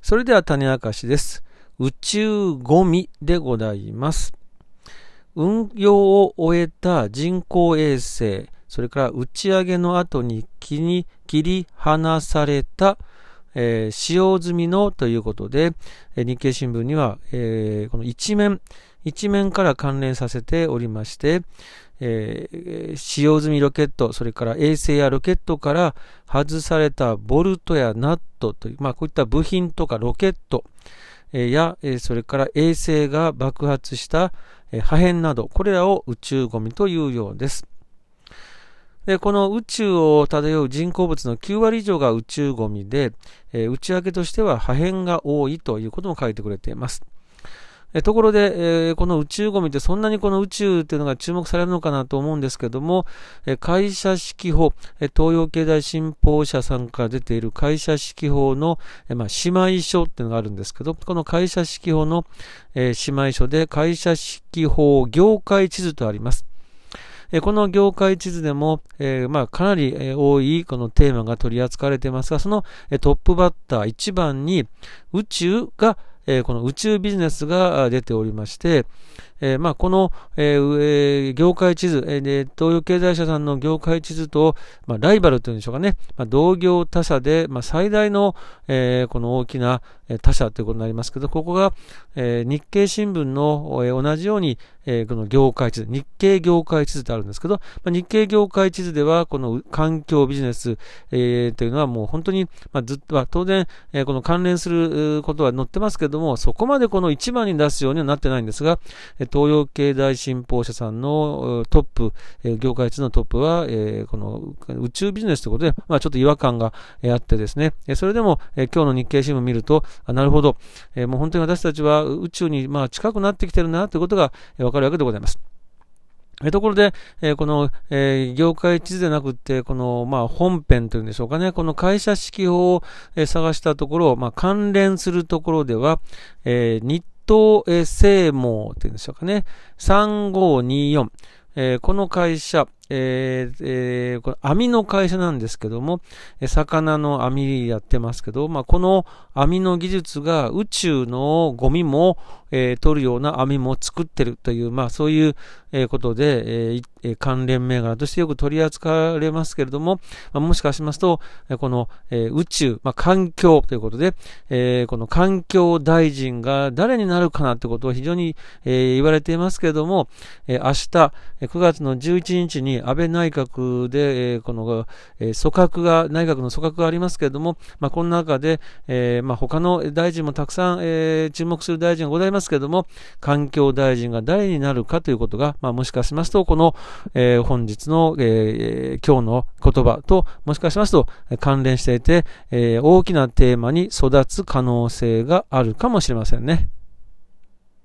それでは種明かしです。宇宙ゴミでございます。運用を終えた人工衛星、それから打ち上げの後に切り離された、使用済みのということで、日経新聞には、この一面から関連させておりまして、使用済みロケット、それから衛星やロケットから外されたボルトやナットという、こういった部品とかロケットや、それから衛星が爆発した破片など、これらを宇宙ゴミというようです。で、この宇宙を漂う人工物の9割以上が宇宙ゴミで、内訳としては破片が多いということも書いてくれています。ところで、この宇宙ゴミってそんなにこの宇宙っていうのが注目されるのかなと思うんですけども、会社指揮法、東洋経済新報社さんから出ている会社指揮法の、姉妹書っていうのがあるんですけど、この会社指揮法の、姉妹書で会社指揮法業界地図とあります。この業界地図でも、かなり多いこのテーマが取り扱われていますが、そのトップバッター1番に宇宙がこの宇宙ビジネスが出ておりまして、この、業界地図、東洋経済社さんの業界地図と、ライバルというんでしょうかね、同業他社で、最大の、この大きな他社ということになりますけど、ここが、日経新聞の、同じように、この業界地図、日経業界地図ってあるんですけど、日経業界地図では、この環境ビジネス、というのはもう本当に、ずっと、当然、この関連することは載ってますけども、そこまでこの一番に出すようにはなってないんですが、東洋経済新報社さんのトップ、業界地図のトップは、この宇宙ビジネスということで、ちょっと違和感があってですね、それでも、今日の日経新聞を見ると、なるほど、もう本当に私たちは宇宙に近くなってきてるなということがわかるわけでございます。ところで、この、業界地図でなくて、この、本編というんでしょうかね、この会社指揮法を、探したところ、関連するところでは、日東製網というんでしょうかね、3524、この会社、これ網の会社なんですけども、魚の網やってますけど、この網の技術が宇宙のゴミも、取るような網も作ってるという、そういう、ことで、関連銘柄としてよく取り扱われますけれども、もしかしますと、この、宇宙、環境ということで、この環境大臣が誰になるかなということを非常に、言われていますけれども、明日、9月の11日に安倍内閣で、この、内閣の組閣がありますけれども、この中で、他の大臣もたくさん、注目する大臣がございますけれども、環境大臣が誰になるかということが、もしかしますと、この、本日の、今日の言葉と、もしかしますと、関連していて、大きなテーマに育つ可能性があるかもしれませんね。